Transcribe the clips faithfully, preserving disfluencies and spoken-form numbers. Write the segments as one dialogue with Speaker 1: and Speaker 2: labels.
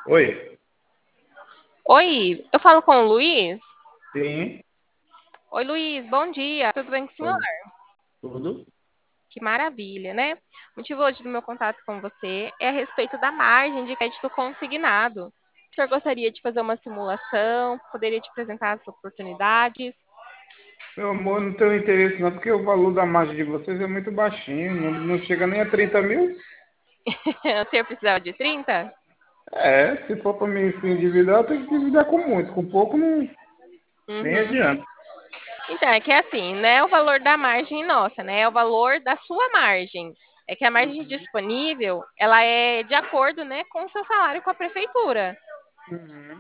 Speaker 1: Oi,
Speaker 2: Oi, eu falo com o Luiz?
Speaker 1: sim,
Speaker 2: Oi, Luiz, bom dia. Tudo bem com o senhor?
Speaker 1: bom, tudo?
Speaker 2: Que maravilha, né? O motivo hoje do meu contato com você é a respeito da margem de crédito consignado. O senhor gostaria de fazer uma simulação? Poderia te apresentar as oportunidades?
Speaker 1: Meu amor, não tenho interesse não, porque o valor da margem de vocês é muito baixinho, não, não chega nem a trinta mil.
Speaker 2: O senhor precisava de trinta?
Speaker 1: É, se for para mim se endividar, eu tenho que endividar com muito, com pouco não, nem
Speaker 2: Uhum.
Speaker 1: adianta.
Speaker 2: Então, é que é assim, não é o valor da margem nossa, né? É o valor da sua margem. É que a margem disponível, ela é de acordo, né, com o seu salário com a prefeitura.
Speaker 1: Uhum.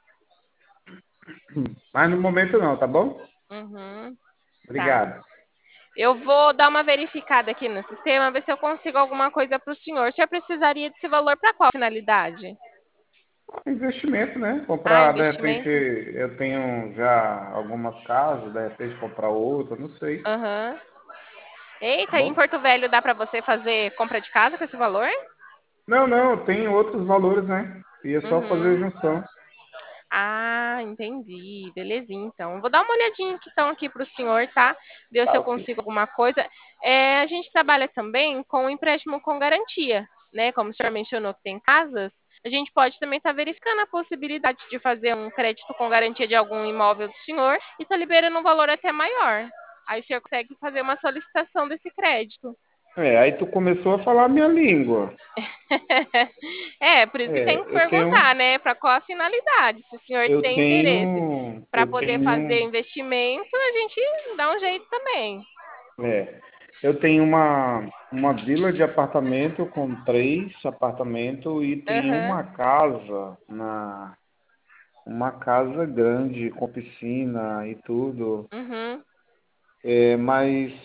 Speaker 1: Mas no momento não, tá bom?
Speaker 2: Uhum, tá.
Speaker 1: Obrigado.
Speaker 2: Eu vou dar uma verificada aqui no sistema, ver se eu consigo alguma coisa para o senhor. O senhor precisaria desse valor para qual finalidade?
Speaker 1: Investimento, né?
Speaker 2: Ah,
Speaker 1: Comprar, de repente,
Speaker 2: investimento?
Speaker 1: eu tenho já algumas casas, de repente comprar outra, não sei,
Speaker 2: Aham.
Speaker 1: tá
Speaker 2: Eita, e em
Speaker 1: bom?
Speaker 2: Porto Velho dá para você fazer compra de casa com esse valor?
Speaker 1: Não, não, tem outros valores, né? E é só fazer
Speaker 2: Uhum.
Speaker 1: junção.
Speaker 2: Ah, entendi. Belezinha, então. Vou dar uma olhadinha que estão aqui para o senhor, tá? Ver se
Speaker 1: Tá
Speaker 2: eu
Speaker 1: ok.
Speaker 2: consigo alguma coisa. É, a gente trabalha também com empréstimo com garantia, né? Como o senhor mencionou que tem casas, a gente pode também estar verificando a possibilidade de fazer um crédito com garantia de algum imóvel do senhor e está liberando um valor até maior. Aí o senhor consegue fazer uma solicitação desse crédito.
Speaker 1: É, aí tu começou a falar a minha língua.
Speaker 2: É, por isso que tem
Speaker 1: É,
Speaker 2: que
Speaker 1: eu tenho,
Speaker 2: perguntar, né? Para qual a finalidade? Se o senhor
Speaker 1: eu
Speaker 2: tem interesse
Speaker 1: tenho,
Speaker 2: para
Speaker 1: eu
Speaker 2: poder fazer
Speaker 1: tenho,
Speaker 2: investimento, a gente dá um jeito também.
Speaker 1: é, eu tenho uma, uma vila de apartamento com três apartamentos e tem
Speaker 2: Aham,
Speaker 1: uma casa na, uma casa grande com piscina e tudo.
Speaker 2: uhum,
Speaker 1: É, mas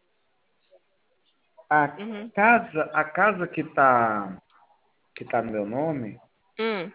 Speaker 1: a
Speaker 2: uhum,
Speaker 1: casa, a casa que tá, que tá no meu nome,
Speaker 2: hum.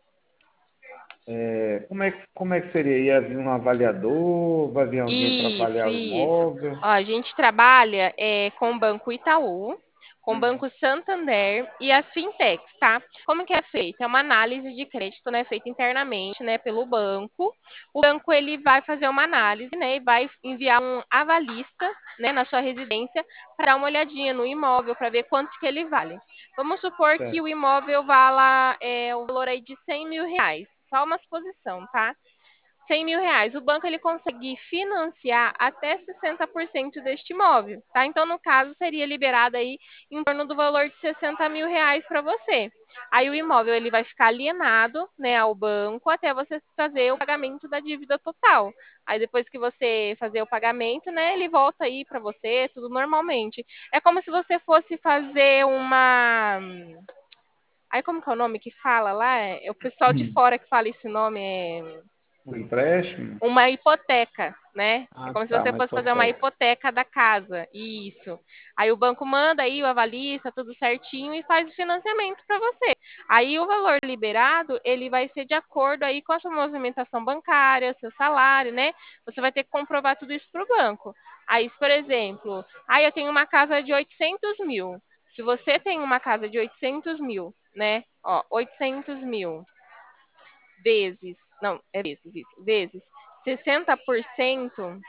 Speaker 1: é, como é, que- como é que seria? Ia vir um avaliador, vai vir alguém para
Speaker 2: Isso,
Speaker 1: avaliar o
Speaker 2: isso.
Speaker 1: imóvel?
Speaker 2: Ó, a gente trabalha é, com o Banco Itaú, com o
Speaker 1: Hum,
Speaker 2: Banco Santander e as fintechs, tá? Como que é feito? É uma análise de crédito, né, feita internamente, né, pelo banco. O banco ele vai fazer uma análise, né, e vai enviar um avalista, né, na sua residência para dar uma olhadinha no imóvel para ver quanto que ele vale. Vamos supor que
Speaker 1: certo.
Speaker 2: o imóvel vala é, o valor aí de cem mil reais, só uma suposição, tá? cem mil reais. O banco ele consegue financiar até sessenta por cento deste imóvel, tá? Então, no caso, seria liberado aí em torno do valor de sessenta mil reais para você. Aí o imóvel ele vai ficar alienado, né, ao banco até você fazer o pagamento da dívida total. Aí depois que você fazer o pagamento, né, ele volta aí para você, tudo normalmente. É como se você fosse fazer uma. Aí como que é o nome que fala lá? É o pessoal de
Speaker 1: Hum.
Speaker 2: fora que fala esse nome. É
Speaker 1: O empréstimo?
Speaker 2: uma hipoteca, né? É
Speaker 1: Ah,
Speaker 2: como se
Speaker 1: tá,
Speaker 2: você
Speaker 1: uma
Speaker 2: fosse fazer uma
Speaker 1: hipoteca.
Speaker 2: hipoteca da casa. Isso. Aí o banco manda aí o avalista, tudo certinho e faz o financiamento para você. Aí o valor liberado, ele vai ser de acordo aí com a sua movimentação bancária, seu salário, né? Você vai ter que comprovar tudo isso para o banco. Aí, por exemplo, aí eu tenho uma casa de oitocentos mil. Se você tem uma casa de oitocentos mil, né? Ó, oitocentos mil vezes, não, é vezes isso, vezes sessenta por cento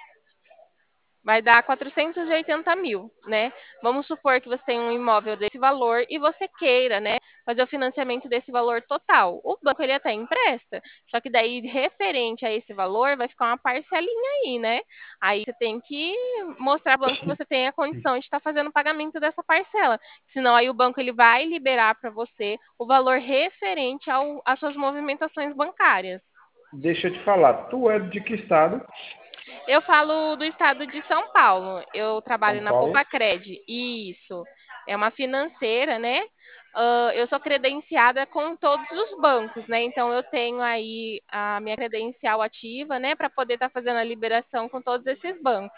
Speaker 2: vai dar quatrocentos e oitenta mil, né? Vamos supor que você tem um imóvel desse valor e você queira, né, fazer o financiamento desse valor total. O banco ele até empresta, só que daí referente a esse valor vai ficar uma parcelinha aí, né? Aí você tem que mostrar ao banco que você tem a condição de estar fazendo o pagamento dessa parcela. Senão aí o banco ele vai liberar para você o valor referente ao, às suas movimentações bancárias.
Speaker 1: Deixa eu te falar, tu é de que estado?
Speaker 2: Eu falo do estado de São Paulo. Eu trabalho
Speaker 1: São
Speaker 2: na
Speaker 1: Paulo?
Speaker 2: Poupacred. Isso. É uma financeira, né? Ah, eu sou credenciada com todos os bancos, né? Então eu tenho aí a minha credencial ativa, né, para poder estar fazendo a liberação com todos esses bancos.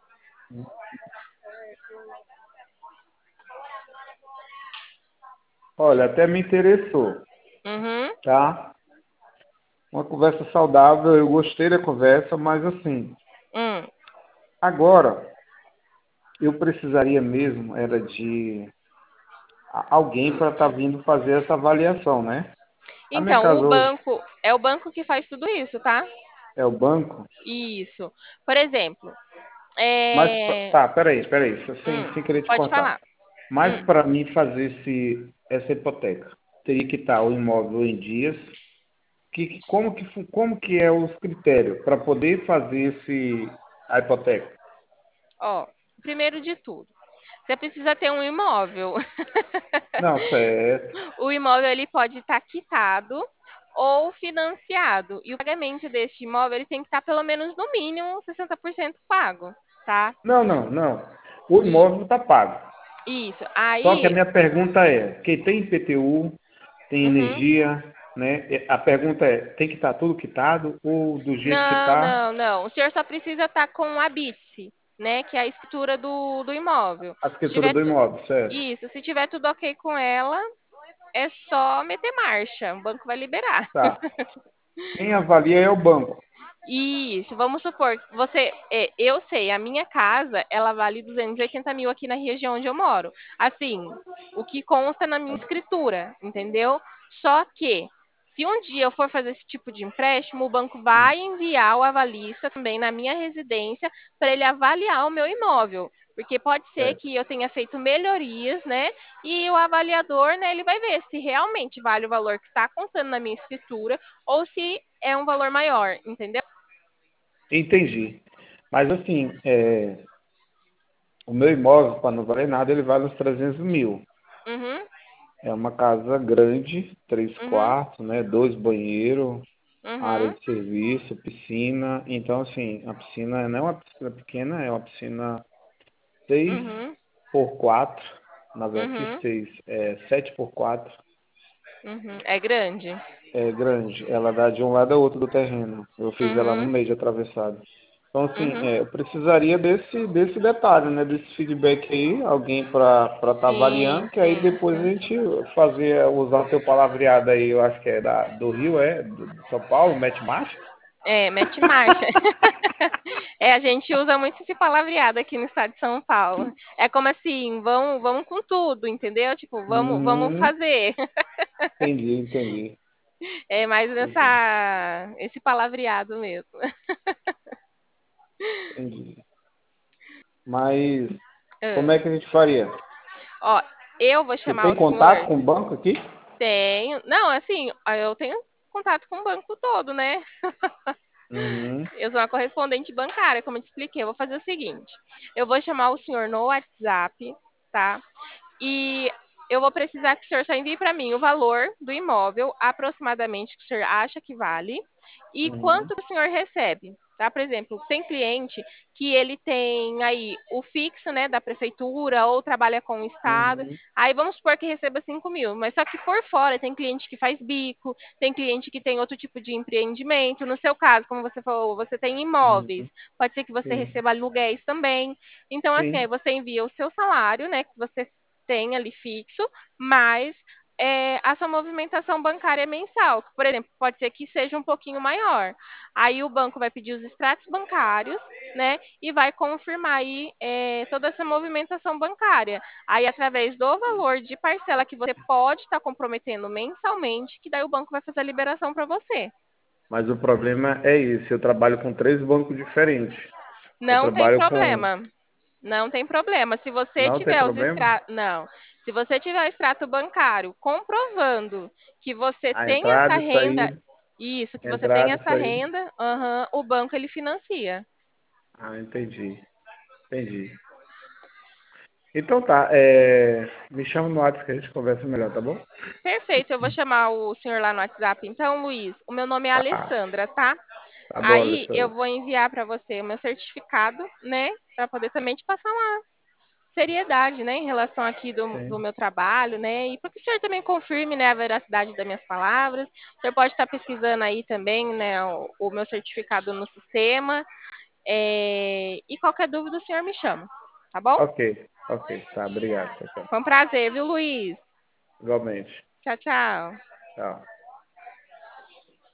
Speaker 1: Olha, até me interessou,
Speaker 2: Uhum.
Speaker 1: tá? Uma conversa saudável, eu gostei da conversa, mas assim,
Speaker 2: Hum.
Speaker 1: agora eu precisaria mesmo era de a- alguém para estar vindo fazer essa avaliação, né? A minha
Speaker 2: Então, o
Speaker 1: casa hoje
Speaker 2: banco é o banco que faz tudo isso, tá?
Speaker 1: é o banco,
Speaker 2: Isso. Por exemplo,
Speaker 1: mas pra-
Speaker 2: é...
Speaker 1: tá, peraí, peraí, sem,
Speaker 2: hum,
Speaker 1: sem querer te
Speaker 2: pode
Speaker 1: cortar.
Speaker 2: falar.
Speaker 1: Mas
Speaker 2: Hum,
Speaker 1: para mim fazer esse, essa hipoteca, teria que estar o imóvel em dias. Que, que- como, que, fu- como que é os critérios para poder fazer esse, a hipoteca?
Speaker 2: ó, primeiro de tudo, você precisa ter um imóvel.
Speaker 1: Não, certo.
Speaker 2: O imóvel ele pode estar quitado ou financiado. E o pagamento deste imóvel ele tem que estar pelo menos no mínimo sessenta por cento pago, tá?
Speaker 1: Não, não, não. O
Speaker 2: E
Speaker 1: imóvel está pago.
Speaker 2: isso.
Speaker 1: Só que a
Speaker 2: Aí,
Speaker 1: minha pergunta é, quem tem I P T U, tem
Speaker 2: uhum.
Speaker 1: energia, né? A pergunta é, tem que estar tudo quitado ou do jeito que
Speaker 2: Não,
Speaker 1: está
Speaker 2: não, não. O senhor só precisa estar com a BITSE, né? Que é a escritura do, do imóvel.
Speaker 1: a
Speaker 2: Se
Speaker 1: escritura
Speaker 2: tiver
Speaker 1: do
Speaker 2: tu...
Speaker 1: imóvel, certo?
Speaker 2: Isso, se tiver tudo ok com ela, é só meter marcha. O banco vai liberar.
Speaker 1: Tá. Quem avalia é o banco.
Speaker 2: Isso, vamos supor, você, é, eu sei, a minha casa, ela vale duzentos e oitenta mil aqui na região onde eu moro. Assim, o que consta na minha escritura, entendeu? Só que, se um dia eu for fazer esse tipo de empréstimo, o banco
Speaker 1: Hum,
Speaker 2: vai enviar o avalista também na minha residência para ele avaliar o meu imóvel. Porque pode ser
Speaker 1: certo.
Speaker 2: que eu tenha feito melhorias, né? E o avaliador, né, ele vai ver se realmente vale o valor que está constando na minha escritura ou se é um valor maior, entendeu?
Speaker 1: Entendi. Mas assim, é, o meu imóvel, para não valer nada, ele vale uns trezentos mil.
Speaker 2: Uhum,
Speaker 1: É uma casa grande, três
Speaker 2: uhum,
Speaker 1: quartos, né? Dois banheiros, área
Speaker 2: uhum,
Speaker 1: de serviço, piscina. Então, assim, a piscina não é uma piscina pequena, é uma piscina seis
Speaker 2: uhum,
Speaker 1: por quatro. Na verdade, que
Speaker 2: uhum,
Speaker 1: seis? É sete por quatro.
Speaker 2: uhum. É grande.
Speaker 1: É grande. Ela dá de um lado ao outro do terreno. Eu fiz ela no
Speaker 2: Uhum,
Speaker 1: meio de atravessado. Então, assim,
Speaker 2: uhum.
Speaker 1: é, eu precisaria desse, desse detalhe, né? Desse feedback aí, alguém para estar
Speaker 2: Sim,
Speaker 1: avaliando, que aí
Speaker 2: sim,
Speaker 1: depois a
Speaker 2: sim.
Speaker 1: gente fazer, usar o teu palavreado aí, eu acho que é da, do Rio, é? Do, de São Paulo, mete marcha?
Speaker 2: É, mete marcha. É, a gente usa muito esse palavreado aqui no estado de São Paulo. É como assim, vamos, vamos com tudo, entendeu? Tipo, vamos, vamos
Speaker 1: Uhum,
Speaker 2: fazer.
Speaker 1: entendi, entendi,
Speaker 2: É mais
Speaker 1: entendi,
Speaker 2: nessa, esse palavreado mesmo.
Speaker 1: entendi. Mas como
Speaker 2: Ah,
Speaker 1: é que a gente faria?
Speaker 2: ó, eu vou
Speaker 1: Você
Speaker 2: chamar
Speaker 1: tem
Speaker 2: o senhor.
Speaker 1: contato com o banco aqui?
Speaker 2: Tenho. Não, assim, eu tenho contato com o banco todo, né?
Speaker 1: Uhum,
Speaker 2: Eu sou uma correspondente bancária, como eu te expliquei. Eu vou fazer o seguinte: eu vou chamar o senhor no WhatsApp, tá? E eu vou precisar que o senhor só envie para mim o valor do imóvel, aproximadamente, que o senhor acha que vale, e
Speaker 1: uhum,
Speaker 2: quanto o senhor recebe. Tá? Por exemplo, tem cliente que ele tem aí o fixo, né, da prefeitura ou trabalha com o estado.
Speaker 1: uhum,
Speaker 2: Aí vamos supor que receba cinco mil, mas só que por fora tem cliente que faz bico, tem cliente que tem outro tipo de empreendimento. No seu caso, como você falou, você tem
Speaker 1: uhum,
Speaker 2: imóveis, pode ser que você
Speaker 1: sim,
Speaker 2: receba aluguéis também. Então, assim, aí
Speaker 1: sim.
Speaker 2: você envia o seu salário, né, que você tem ali fixo, mas é, a sua movimentação bancária mensal, que, por exemplo, pode ser que seja um pouquinho maior. Aí o banco vai pedir os extratos bancários, né, e vai confirmar aí é, toda essa movimentação bancária. Aí, através do valor de parcela que você pode estar comprometendo mensalmente, que daí o banco vai fazer a liberação para você.
Speaker 1: Mas o problema é esse, eu trabalho com três bancos diferentes. Eu
Speaker 2: Não tem
Speaker 1: trabalho com.
Speaker 2: problema. Não tem problema. Se você
Speaker 1: Não tem
Speaker 2: tiver os
Speaker 1: problema?
Speaker 2: extratos. Não. Se você tiver o extrato bancário comprovando que você
Speaker 1: A
Speaker 2: tem essa
Speaker 1: entrada e
Speaker 2: renda.
Speaker 1: saída,
Speaker 2: Isso, que você tem
Speaker 1: entrada e
Speaker 2: essa
Speaker 1: saída.
Speaker 2: renda, aham, o banco ele financia.
Speaker 1: Ah, entendi, entendi. Então tá, é... me chama no WhatsApp que a gente conversa melhor, tá bom?
Speaker 2: Perfeito, eu vou chamar o senhor lá no WhatsApp. Então, Luiz, o meu nome é
Speaker 1: Tá,
Speaker 2: Alessandra, tá?
Speaker 1: tá bom,
Speaker 2: Aí eu
Speaker 1: Alessandro.
Speaker 2: vou enviar para você o meu certificado, né? Para poder também te passar uma seriedade, né, em relação aqui do, do
Speaker 1: Sim,
Speaker 2: meu trabalho, né, e para que o senhor também confirme, né, a veracidade das minhas palavras. O senhor pode estar pesquisando aí também, né, o, o meu certificado no sistema, é, e qualquer dúvida o senhor me chama, tá bom?
Speaker 1: ok, ok, tá, obrigado, tchau, tchau.
Speaker 2: Foi um prazer, viu, Luiz?
Speaker 1: Igualmente,
Speaker 2: Tchau, tchau.
Speaker 1: tchau.